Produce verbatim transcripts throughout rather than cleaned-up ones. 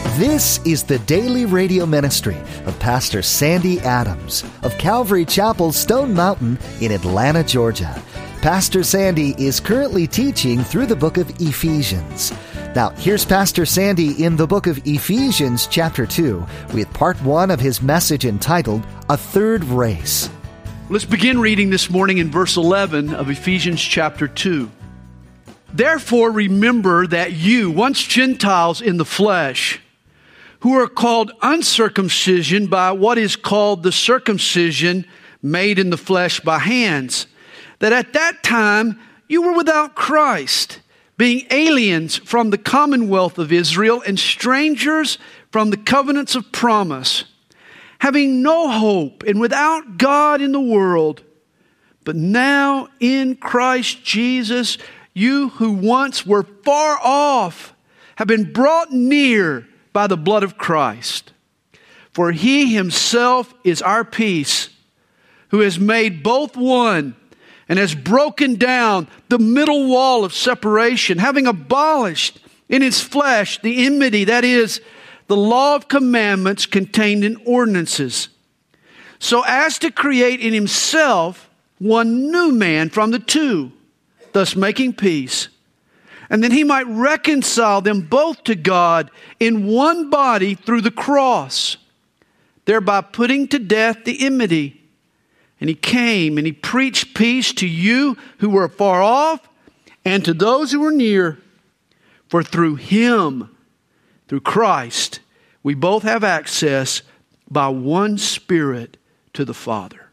This is the daily radio ministry of Pastor Sandy Adams of Calvary Chapel, Stone Mountain in Atlanta, Georgia. Pastor Sandy is currently teaching through the book of Ephesians. Now, here's Pastor Sandy in the book of Ephesians chapter two with part one of his message entitled, A Third Race. Let's begin reading this morning in verse eleven of Ephesians chapter two. Therefore remember that you, once Gentiles in the flesh, who are called uncircumcision by what is called the circumcision made in the flesh by hands, that at that time you were without Christ, being aliens from the commonwealth of Israel and strangers from the covenants of promise, having no hope and without God in the world. But now in Christ Jesus, you who once were far off have been brought near by the blood of Christ. For he himself is our peace, who has made both one and has broken down the middle wall of separation, having abolished in his flesh the enmity, that is, the law of commandments contained in ordinances, so as to create in himself one new man from the two, thus making peace, and that he might reconcile them both to God in one body through the cross, thereby putting to death the enmity. And he came and he preached peace to you who were far off and to those who were near. For through him, through Christ, we both have access by one Spirit to the Father.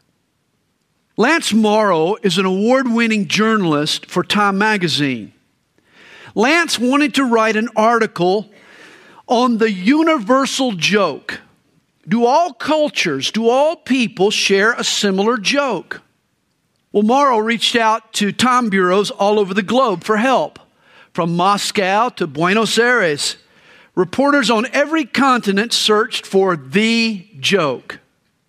Lance Morrow is an award-winning journalist for Time magazine. Lance wanted to write an article on the universal joke. Do all cultures, do all people share a similar joke? Well, Morrow reached out to time bureaus all over the globe for help, from Moscow to Buenos Aires. Reporters on every continent searched for the joke.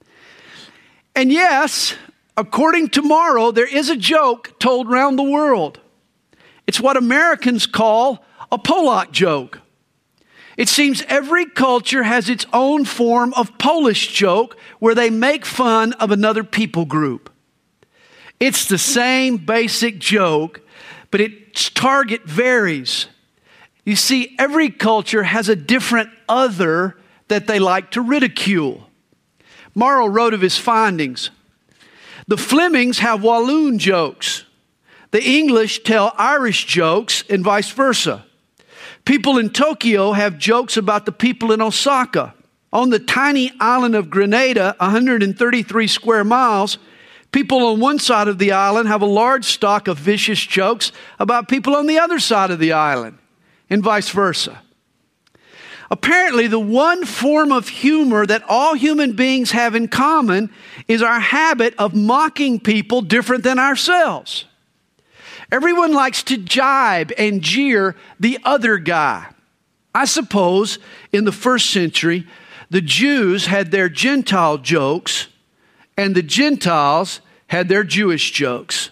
And yes, according to Morrow, there is a joke told around the world. It's what Americans call a Polak joke. It seems every culture has its own form of Polish joke where they make fun of another people group. It's the same basic joke, but its target varies. You see, every culture has a different other that they like to ridicule. Morrow wrote of his findings. The Flemings have Walloon jokes. The English tell Irish jokes and vice versa. People in Tokyo have jokes about the people in Osaka. On the tiny island of Grenada, one hundred thirty-three square miles, people on one side of the island have a large stock of vicious jokes about people on the other side of the island, and vice versa. Apparently, the one form of humor that all human beings have in common is our habit of mocking people different than ourselves. Everyone likes to jibe and jeer the other guy. I suppose in the first century, the Jews had their Gentile jokes and the Gentiles had their Jewish jokes.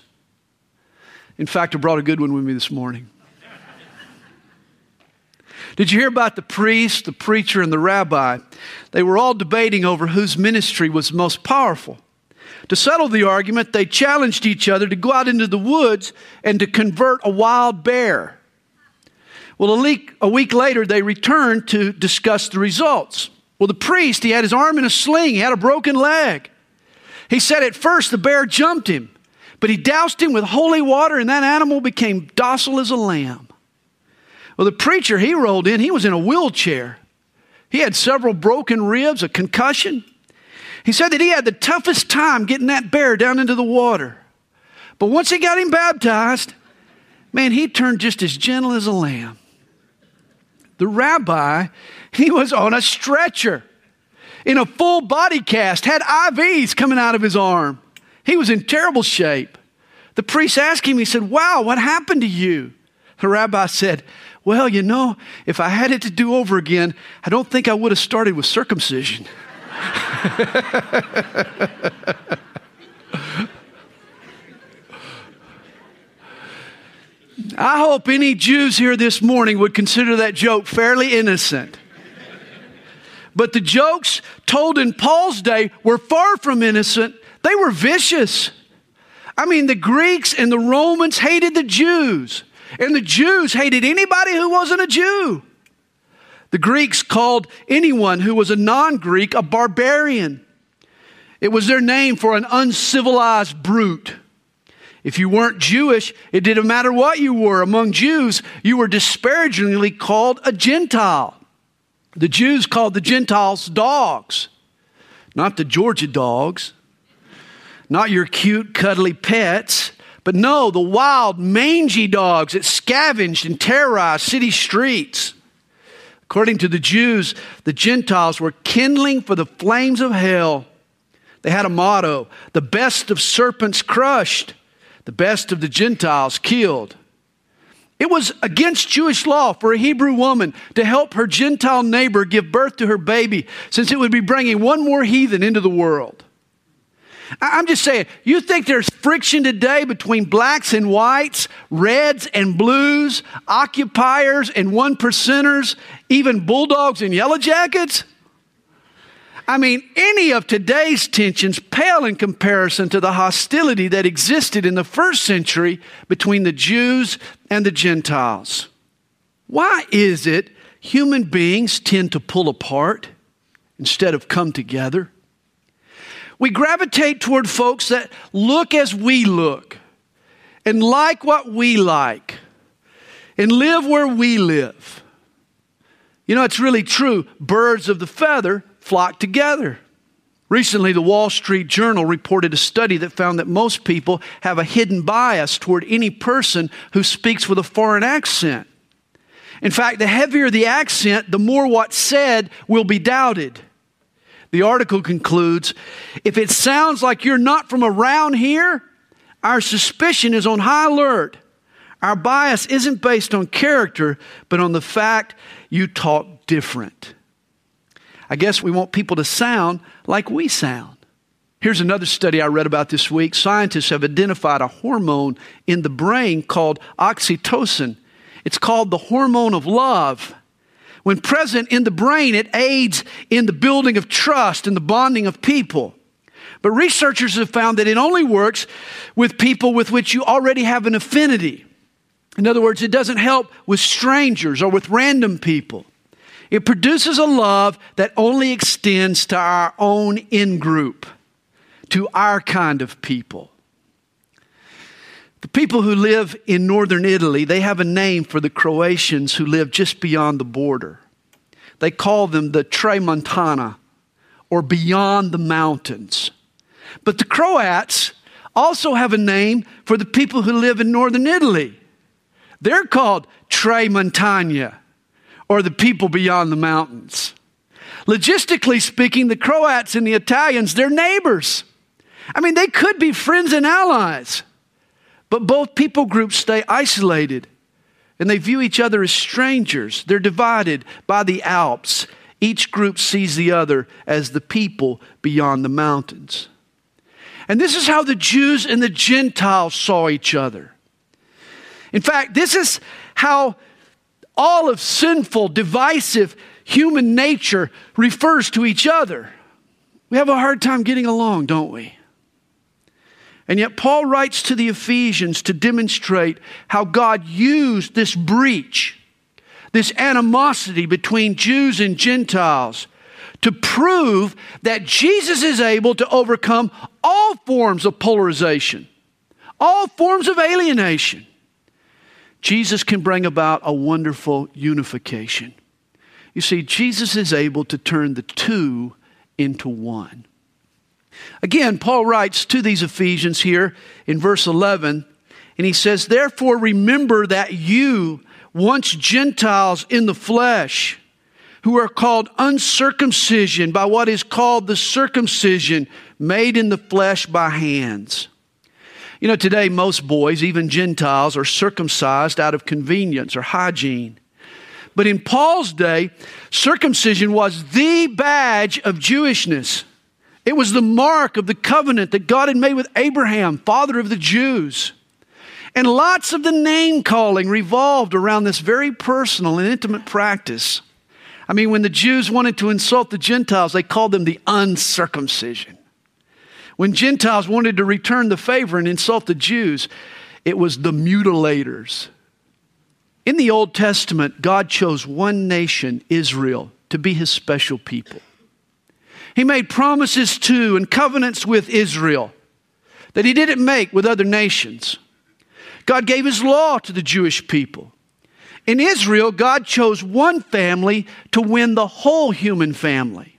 In fact, I brought a good one with me this morning. Did you hear about the priest, the preacher, and the rabbi? They were all debating over whose ministry was most powerful. To settle the argument, they challenged each other to go out into the woods and to convert a wild bear. Well, a week, a week later, they returned to discuss the results. Well, the priest, he had his arm in a sling. He had a broken leg. He said at first the bear jumped him, but he doused him with holy water and that animal became docile as a lamb. Well, the preacher, he rolled in. He was in a wheelchair. He had several broken ribs, a concussion. He said that he had the toughest time getting that bear down into the water. But once he got him baptized, man, he turned just as gentle as a lamb. The rabbi, he was on a stretcher in a full body cast, had I Vs coming out of his arm. He was in terrible shape. The priest asked him, he said, "Wow, what happened to you?" The rabbi said, "Well, you know, if I had it to do over again, I don't think I would have started with circumcision." I hope any Jews here this morning would consider that joke fairly innocent. But the jokes told in Paul's day were far from innocent. They were vicious. I mean, the Greeks and the Romans hated the Jews, and the Jews hated anybody who wasn't a Jew. The Greeks called anyone who was a non-Greek a barbarian. It was their name for an uncivilized brute. If you weren't Jewish, it didn't matter what you were. Among Jews, you were disparagingly called a Gentile. The Jews called the Gentiles dogs, not the Georgia dogs, not your cute, cuddly pets, but no, the wild, mangy dogs that scavenged and terrorized city streets. According to the Jews, the Gentiles were kindling for the flames of hell. They had a motto: the best of serpents crushed, the best of the Gentiles killed. It was against Jewish law for a Hebrew woman to help her Gentile neighbor give birth to her baby, since it would be bringing one more heathen into the world. I'm just saying, you think there's friction today between blacks and whites, reds and blues, occupiers and one percenters, even bulldogs and yellow jackets? I mean, any of today's tensions pale in comparison to the hostility that existed in the first century between the Jews and the Gentiles. Why is it human beings tend to pull apart instead of come together? We gravitate toward folks that look as we look and like what we like and live where we live. You know, it's really true. Birds of the feather flock together. Recently, the Wall Street Journal reported a study that found that most people have a hidden bias toward any person who speaks with a foreign accent. In fact, the heavier the accent, the more what's said will be doubted. The article concludes, if it sounds like you're not from around here, our suspicion is on high alert. Our bias isn't based on character, but on the fact you talk different. I guess we want people to sound like we sound. Here's another study I read about this week. Scientists have identified a hormone in the brain called oxytocin. It's called the hormone of love. When present in the brain, it aids in the building of trust and the bonding of people. But researchers have found that it only works with people with which you already have an affinity. In other words, it doesn't help with strangers or with random people. It produces a love that only extends to our own in-group, to our kind of people. The people who live in northern Italy, they have a name for the Croatians who live just beyond the border. They call them the Tramontana, or beyond the mountains. But the Croats also have a name for the people who live in northern Italy. They're called Tramontana, or the people beyond the mountains. Logistically speaking, the Croats and the Italians, they're neighbors. I mean, they could be friends and allies. But both people groups stay isolated, and they view each other as strangers. They're divided by the Alps. Each group sees the other as the people beyond the mountains. And this is how the Jews and the Gentiles saw each other. In fact, this is how all of sinful, divisive human nature refers to each other. We have a hard time getting along, don't we? And yet Paul writes to the Ephesians to demonstrate how God used this breach, this animosity between Jews and Gentiles, to prove that Jesus is able to overcome all forms of polarization, all forms of alienation. Jesus can bring about a wonderful unification. You see, Jesus is able to turn the two into one. Again, Paul writes to these Ephesians here in verse eleven, and he says, therefore remember that you, once Gentiles in the flesh, who are called uncircumcision by what is called the circumcision made in the flesh by hands. You know, today most boys, even Gentiles, are circumcised out of convenience or hygiene. But in Paul's day, circumcision was the badge of Jewishness. It was the mark of the covenant that God had made with Abraham, father of the Jews. And lots of the name calling revolved around this very personal and intimate practice. I mean, when the Jews wanted to insult the Gentiles, they called them the uncircumcision. When Gentiles wanted to return the favor and insult the Jews, it was the mutilators. In the Old Testament, God chose one nation, Israel, to be his special people. He made promises to and covenants with Israel that he didn't make with other nations. God gave his law to the Jewish people. In Israel, God chose one family to win the whole human family.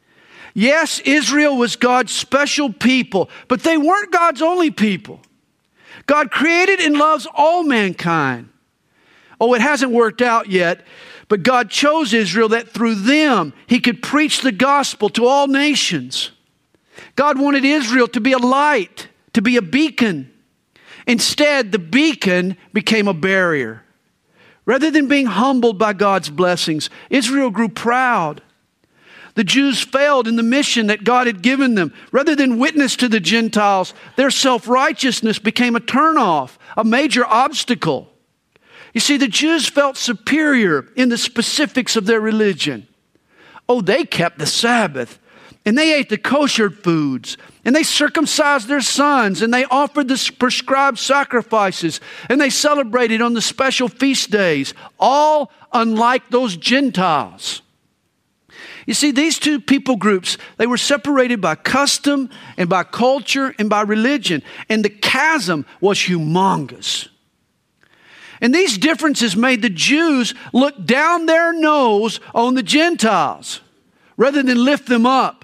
Yes, Israel was God's special people, but they weren't God's only people. God created and loves all mankind. Oh, it hasn't worked out yet, but God chose Israel that through them he could preach the gospel to all nations. God wanted Israel to be a light, to be a beacon. Instead, the beacon became a barrier. Rather than being humbled by God's blessings, Israel grew proud. The Jews failed in the mission that God had given them. Rather than witness to the Gentiles, their self-righteousness became a turnoff, a major obstacle. You see, the Jews felt superior in the specifics of their religion. Oh, they kept the Sabbath, and they ate the kosher foods, and they circumcised their sons, and they offered the prescribed sacrifices, and they celebrated on the special feast days, all unlike those Gentiles. You see, these two people groups, they were separated by custom and by culture and by religion, and the chasm was humongous. And these differences made the Jews look down their nose on the Gentiles rather than lift them up.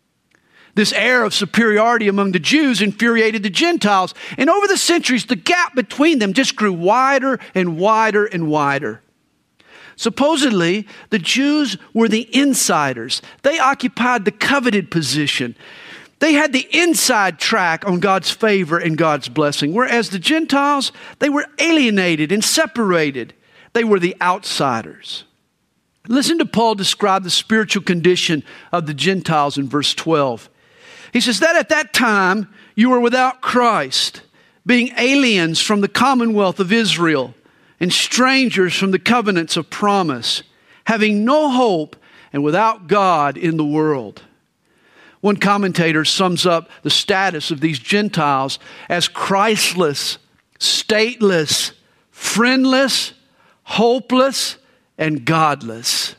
This air of superiority among the Jews infuriated the Gentiles. And over the centuries, the gap between them just grew wider and wider and wider. Supposedly, the Jews were the insiders. They occupied the coveted position. They had the inside track on God's favor and God's blessing, whereas the Gentiles, they were alienated and separated. They were the outsiders. Listen to Paul describe the spiritual condition of the Gentiles in verse twelve. He says that at that time you were without Christ, being aliens from the commonwealth of Israel and strangers from the covenants of promise, having no hope and without God in the world. One commentator sums up the status of these Gentiles as Christless, stateless, friendless, hopeless, and godless.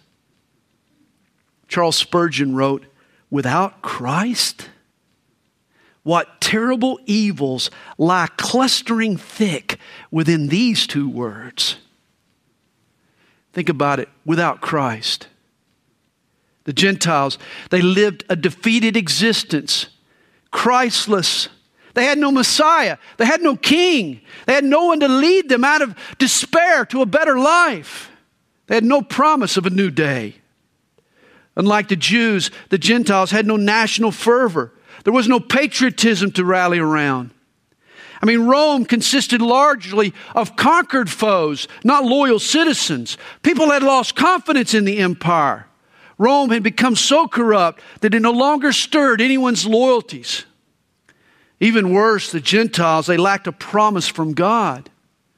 Charles Spurgeon wrote, "Without Christ? What terrible evils lie clustering thick within these two words." Think about it, without Christ. The Gentiles, they lived a defeated existence, Christless. They had no Messiah. They had no king. They had no one to lead them out of despair to a better life. They had no promise of a new day. Unlike the Jews, the Gentiles had no national fervor. There was no patriotism to rally around. I mean, Rome consisted largely of conquered foes, not loyal citizens. People had lost confidence in the empire. Rome had become so corrupt that it no longer stirred anyone's loyalties. Even worse, the Gentiles, they lacked a promise from God.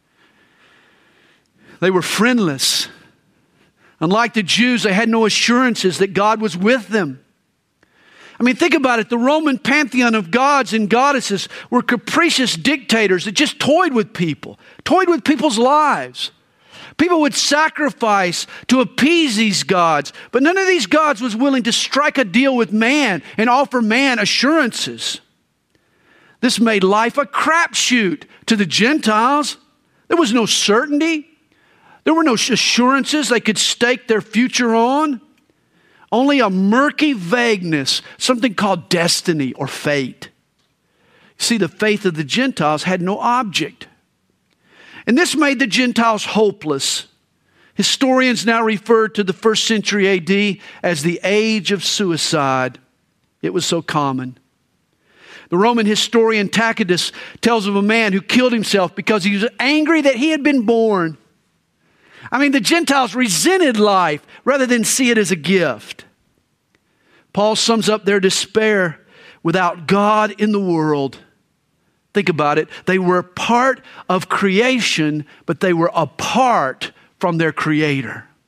They were friendless. Unlike the Jews, they had no assurances that God was with them. I mean, think about it. The Roman pantheon of gods and goddesses were capricious dictators that just toyed with people, toyed with people's lives. People would sacrifice to appease these gods, but none of these gods was willing to strike a deal with man and offer man assurances. This made life a crapshoot to the Gentiles. There was no certainty. There were no assurances they could stake their future on. Only a murky vagueness, something called destiny or fate. See, the faith of the Gentiles had no object. And this made the Gentiles hopeless. Historians now refer to the first century A D as the age of suicide. It was so common. The Roman historian Tacitus tells of a man who killed himself because he was angry that he had been born. I mean, the Gentiles resented life rather than see it as a gift. Paul sums up their despair. Without God in the world, think about it, they were part of creation, but they were apart from their Creator.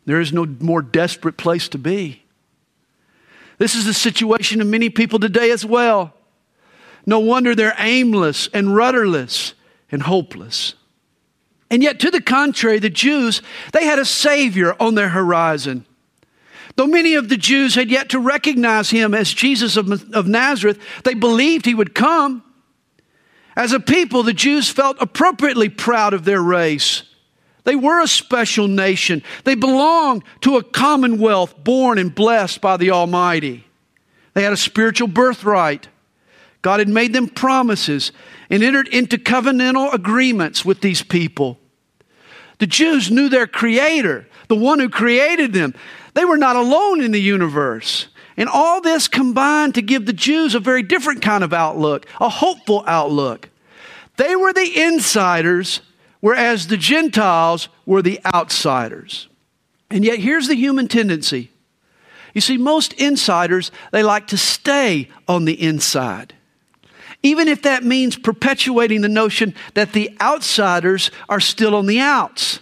There is no more desperate place to be. This is the situation of many people today as well. No wonder they're aimless and rudderless and hopeless. And yet, to the contrary, the Jews, they had a Savior on their horizon. Though many of the Jews had yet to recognize him as Jesus of, of Nazareth, they believed he would come. As a people, the Jews felt appropriately proud of their race. They were a special nation. They belonged to a commonwealth born and blessed by the Almighty. They had a spiritual birthright. God had made them promises and entered into covenantal agreements with these people. The Jews knew their Creator, the one who created them. They were not alone in the universe. And all this combined to give the Jews a very different kind of outlook, a hopeful outlook. They were the insiders, whereas the Gentiles were the outsiders. And yet here's the human tendency. You see, most insiders, they like to stay on the inside. Even if that means perpetuating the notion that the outsiders are still on the outs.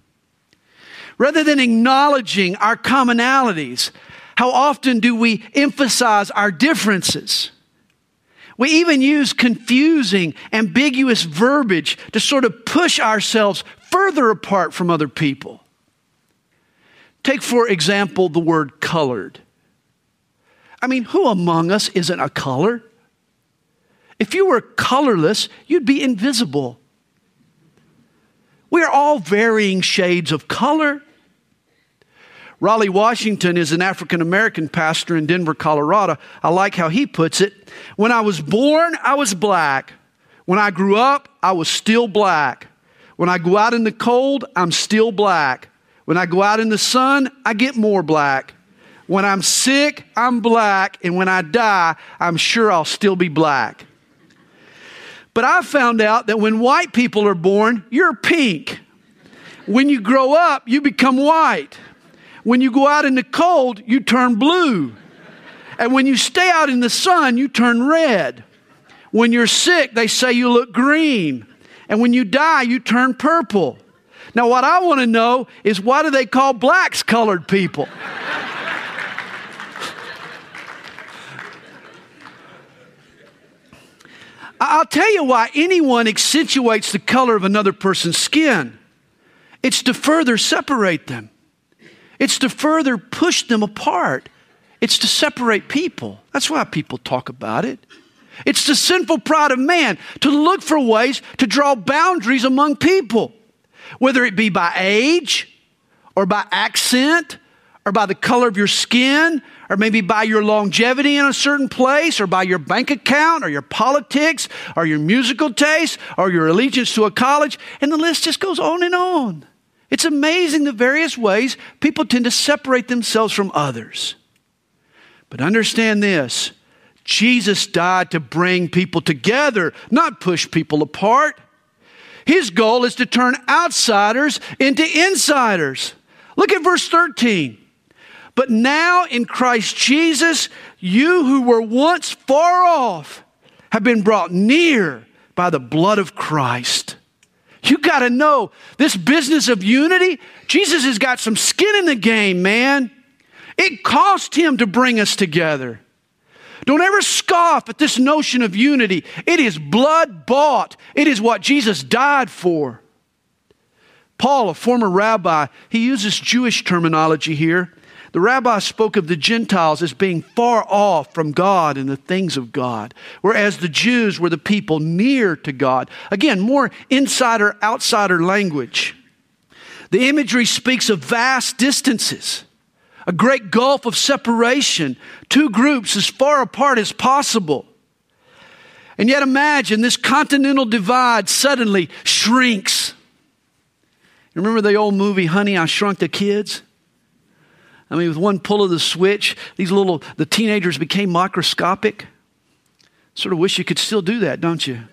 Rather than acknowledging our commonalities, how often do we emphasize our differences? We even use confusing, ambiguous verbiage to sort of push ourselves further apart from other people. Take, for example, the word colored. I mean, who among us isn't a color? If you were colorless, you'd be invisible. We are all varying shades of color. Raleigh Washington is an African-American pastor in Denver, Colorado. I like how he puts it. When I was born, I was black. When I grew up, I was still black. When I go out in the cold, I'm still black. When I go out in the sun, I get more black. When I'm sick, I'm black. And when I die, I'm sure I'll still be black. But I found out that when white people are born, you're pink. When you grow up, you become white. When you go out in the cold, you turn blue. And when you stay out in the sun, you turn red. When you're sick, they say you look green. And when you die, you turn purple. Now, what I want to know is, why do they call blacks colored people? I'll tell you why anyone accentuates the color of another person's skin. It's to further separate them. It's to further push them apart. It's to separate people. That's why people talk about it. It's the sinful pride of man to look for ways to draw boundaries among people, whether it be by age or by accent or by the color of your skin, or maybe by your longevity in a certain place, or by your bank account, or your politics, or your musical taste, or your allegiance to a college, and the list just goes on and on. It's amazing the various ways people tend to separate themselves from others. But understand this, Jesus died to bring people together, not push people apart. His goal is to turn outsiders into insiders. Look at verse thirteen. But now in Christ Jesus, you who were once far off have been brought near by the blood of Christ. You got to know, this business of unity, Jesus has got some skin in the game, man. It cost him to bring us together. Don't ever scoff at this notion of unity. It is blood bought. It is what Jesus died for. Paul, a former rabbi, he uses Jewish terminology here. The rabbi spoke of the Gentiles as being far off from God and the things of God, whereas the Jews were the people near to God. Again, more insider-outsider language. The imagery speaks of vast distances, a great gulf of separation, two groups as far apart as possible. And yet imagine this continental divide suddenly shrinks. Remember the old movie, Honey, I Shrunk the Kids? I mean, with one pull of the switch, these little, the teenagers became microscopic. Sort of wish you could still do that, don't you?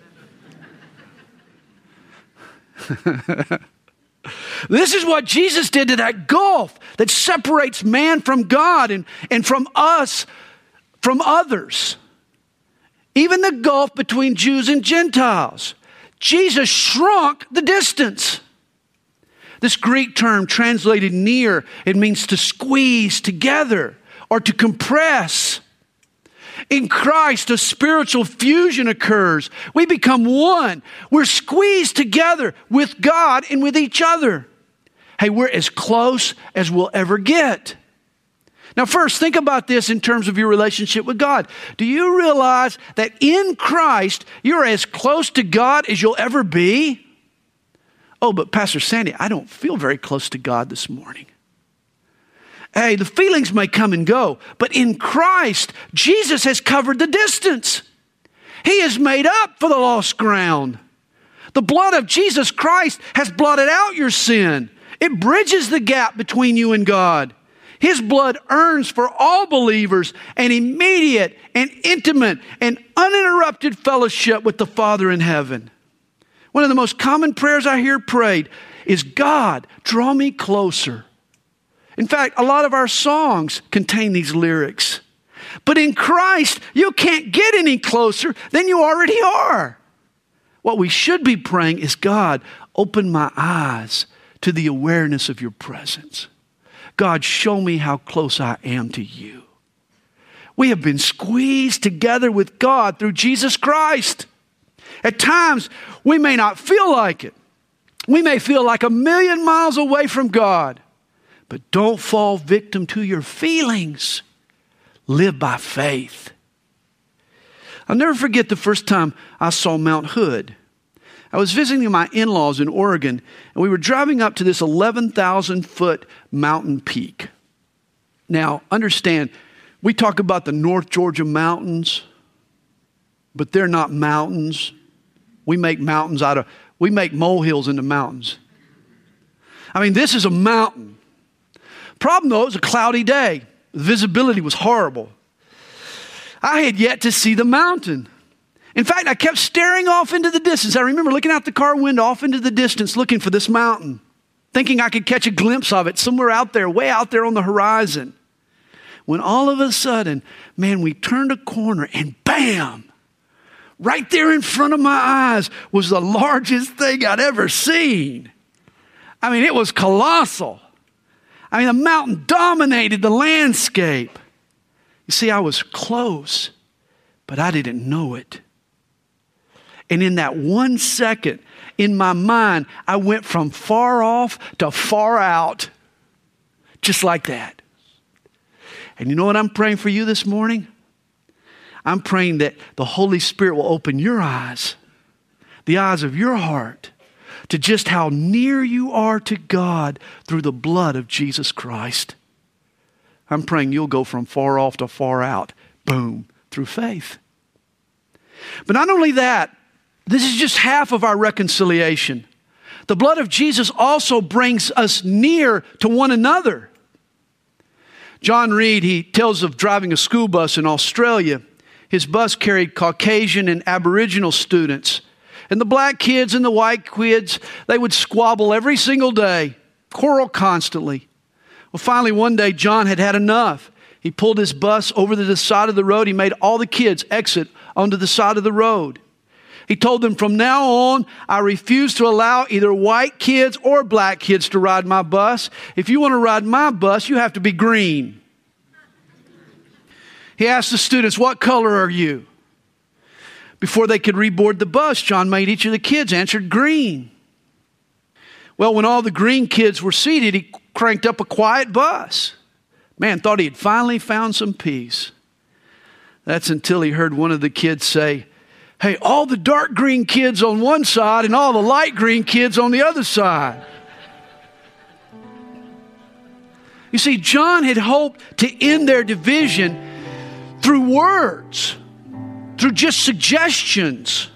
This is what Jesus did to that gulf that separates man from God and, and from us, from others. Even the gulf between Jews and Gentiles. Jesus shrunk the distance. This Greek term translated near, it means to squeeze together or to compress. In Christ, a spiritual fusion occurs. We become one. We're squeezed together with God and with each other. Hey, we're as close as we'll ever get. Now, first, think about this in terms of your relationship with God. Do you realize that in Christ, you're as close to God as you'll ever be? Oh, but Pastor Sandy, I don't feel very close to God this morning. Hey, the feelings may come and go, but in Christ, Jesus has covered the distance. He has made up for the lost ground. The blood of Jesus Christ has blotted out your sin. It bridges the gap between you and God. His blood earns for all believers an immediate and intimate and uninterrupted fellowship with the Father in heaven. One of the most common prayers I hear prayed is, God, draw me closer. In fact, a lot of our songs contain these lyrics. But in Christ, you can't get any closer than you already are. What we should be praying is, God, open my eyes to the awareness of your presence. God, show me how close I am to you. We have been squeezed together with God through Jesus Christ. At times, we may not feel like it. We may feel like a million miles away from God. But don't fall victim to your feelings. Live by faith. I'll never forget the first time I saw Mount Hood. I was visiting my in-laws in Oregon, and we were driving up to this eleven thousand foot mountain peak. Now, understand, we talk about the North Georgia mountains, but they're not mountains. We make mountains out of, we make molehills into mountains. I mean, this is a mountain. Problem though, it was a cloudy day. The visibility was horrible. I had yet to see the mountain. In fact, I kept staring off into the distance. I remember looking out the car window off into the distance, looking for this mountain, thinking I could catch a glimpse of it somewhere out there, way out there on the horizon. When all of a sudden, man, we turned a corner and bam, right there in front of my eyes was the largest thing I'd ever seen. I mean, it was colossal. I mean, the mountain dominated the landscape. You see, I was close, but I didn't know it. And in that one second, in my mind, I went from far off to far out. Just like that. And you know what I'm praying for you this morning? I'm praying that the Holy Spirit will open your eyes, the eyes of your heart, to just how near you are to God through the blood of Jesus Christ. I'm praying you'll go from far off to far out, boom, through faith. But not only that, this is just half of our reconciliation. The blood of Jesus also brings us near to one another. John Reed, he tells of driving a school bus in Australia. His bus carried Caucasian and Aboriginal students. And the black kids and the white kids, they would squabble every single day, quarrel constantly. Well, finally, one day, John had had enough. He pulled his bus over to the side of the road. He made all the kids exit onto the side of the road. He told them, from now on, I refuse to allow either white kids or black kids to ride my bus. If you want to ride my bus, you have to be green. He asked the students, what color are you? Before they could reboard the bus, John made each of the kids answer green. Well, when all the green kids were seated, he cranked up a quiet bus. Man, thought he had finally found some peace. That's until he heard one of the kids say, hey, all the dark green kids on one side and all the light green kids on the other side. You see, John had hoped to end their division through words, through just suggestions.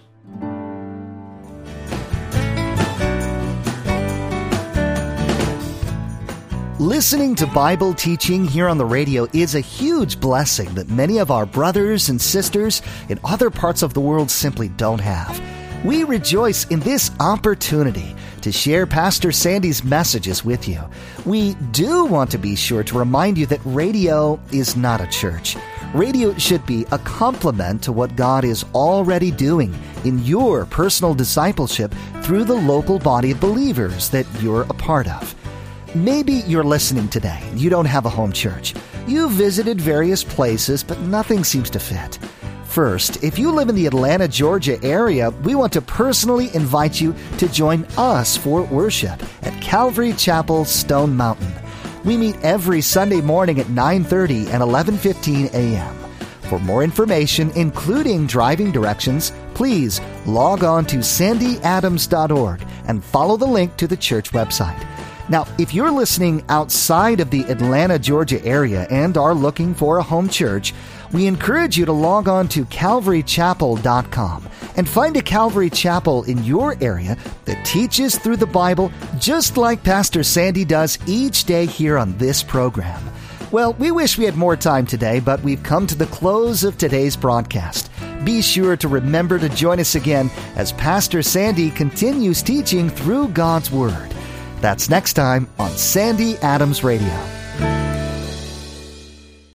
Listening to Bible teaching here on the radio is a huge blessing that many of our brothers and sisters in other parts of the world simply don't have. We rejoice in this opportunity to share Pastor Sandy's messages with you. We do want to be sure to remind you that radio is not a church. Radio should be a complement to what God is already doing in your personal discipleship through the local body of believers that you're a part of. Maybe you're listening today and you don't have a home church. You've visited various places, but nothing seems to fit. First, if you live in the Atlanta, Georgia area, we want to personally invite you to join us for worship at Calvary Chapel, Stone Mountain. We meet every Sunday morning at nine thirty and eleven fifteen a.m. For more information, including driving directions, please log on to sandy adams dot org and follow the link to the church website. Now, if you're listening outside of the Atlanta, Georgia area and are looking for a home church, we encourage you to log on to calvary chapel dot com and find a Calvary Chapel in your area that teaches through the Bible just like Pastor Sandy does each day here on this program. Well, we wish we had more time today, but we've come to the close of today's broadcast. Be sure to remember to join us again as Pastor Sandy continues teaching through God's Word. That's next time on Sandy Adams Radio.